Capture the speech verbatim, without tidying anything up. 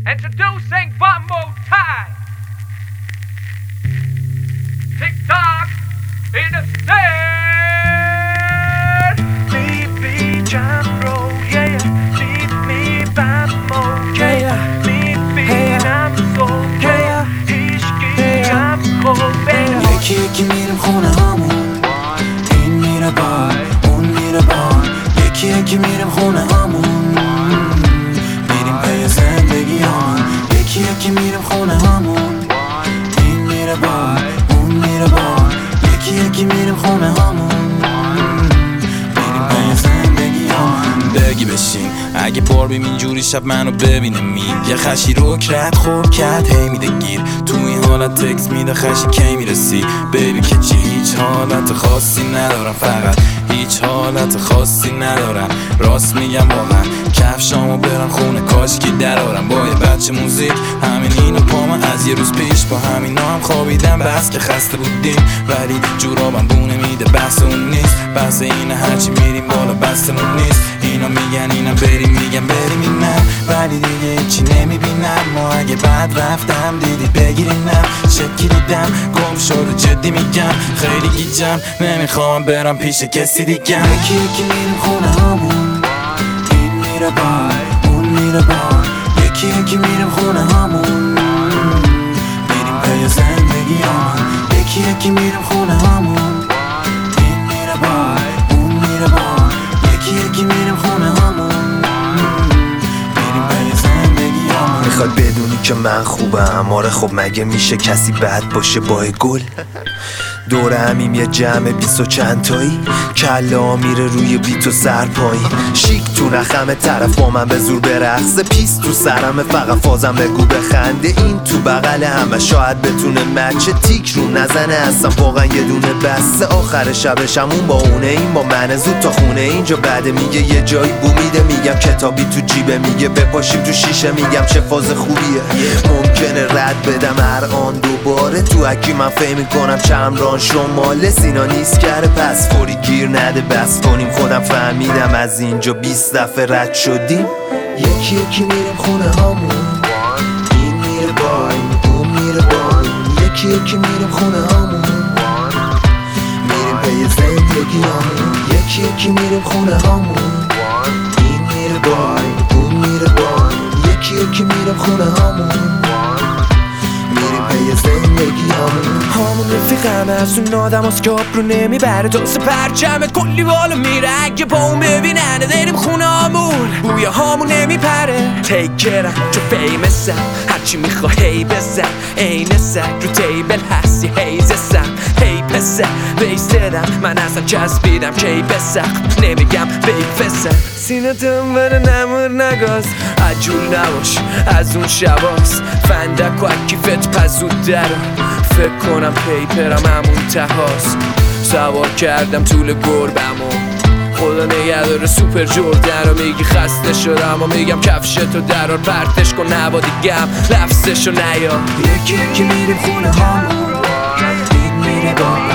Introducing one more time. TikTok in a stand. Leave me jam roll, yeah, yeah. Leave me bad mode, yeah, yeah. Leave me I'm so, yeah, yeah. Hishki I'm cold, baby. یکی یکی میریم خونه هامون، این میره بار اون میره بار. یکی یکی میریم خونه هامون، میریم پی زندگی هامون. یکی یکی میریم خونه هامون، این میره بار اون میره بار. یکی یکی میریم خونه هامون، میریم پی زندگی هامون. بگی بشین اگه باربیم اینجوری شب منو ببینه میگه خشی رو کرد خوب کرد هی میده گیر. تو این حالت تکس میده خشی کی میرسی بیبی که چی هیچ حالت خاصی ندارم، فقط هیچ حالت خاصی ندارم. راست میگم واقعا کفشامو برم خونه کاشکی درارم با یه بچه موزیک. همین اینو پامن از یه روز پیش با همینا هم خوابیدم بس که خسته بودیم، ولی جورابم بونه میده بحث اون نیست. بحث اینه هرچی میریم بالا بستمون نیست. اینا میگن اینا بریم میگم بریم اینم، ولی دیگه هیچی نمیبینم. ما اگه بعد رفتم دیدی بگیرینم شکی دیدم گم شد جدی میگم خیلی گیجم نمیخوام برم پیش کسی دیگم. یکی یکی میریم خونه هامون، این میره بار اون میره بار. یکی یکی میریم خونه هامون، میریم پی زندگی هامون. یکی یکی میریم خونه هامون، این میره بار اون میره بار. یکی یکی میریم خونه هامون، میریم پی زندگی هامون. میخواد بدونی که من خوبم، آره خب مگه میشه کسی بد باشه با گل؟ دور همیم یه جمع بیست و چند تایی، کلا میره روی بیت و سر پایین. شیک تو نخمه طرف با من به زور برقصه، پیس تو سرمه فقط فازم بگو بخنده. این تو بغل همه شاید بتونه مچه تیک رو نزنه اصلا واقعا یه دونه بسته. آخر شبشمون با اونه این با من زود تا خونه اینجا بعده میگه یه جایی بو میده. میگم کتابی تو جیبه میگه بپاشیم تو شیشه. میگم چه فاز خوبیه ممکنه رد بدم هر آن دوباره. تو اکی من فهم میکنم چمران شماله سینا نیست کرده پس فوری گیر نده بس کنیم. خودم فهمیدم از اینجا بیست دفعه رد شدیم. یکی یکی میریم خونه هامون، این میره باین اون میره باین. یکی یکی میریم خونه هامون، میریم پی زندگی هامون. یکی یکی میریم خونه هامون، این میره باین اون میره باین. یکی یکی میریم خونه هامون، میریم پی زندگی هامون. همون رفیقم از اون آدم هست که آب رو نمیبره تا سه پرچمه کلی بالا میره. اگه با اون ببیننه داریم خونه هامون، بوی هامون نمیپره. تیکرم چو فیمسم هرچی میخوا هی بزن. این سگ رو تیبل هستی هی زسم هی پسه بیستدم. من اصلا چسبیدم کی بسخ نمیگم بیفسه. سینه دنبال نمور نگاز عجول نباش از اون شباست. فندک و اکیفت پزود درم فکر کنم پیپرم همون تهاست. سوار کردم طول گربمو خدا نگهداره سوپر جردن رو. میگی خسته شدم و میگم کفشتو درار پرتش کن نبا دیگم لفظشو نیا. یکی یکی میریم خونه هامون، این میره با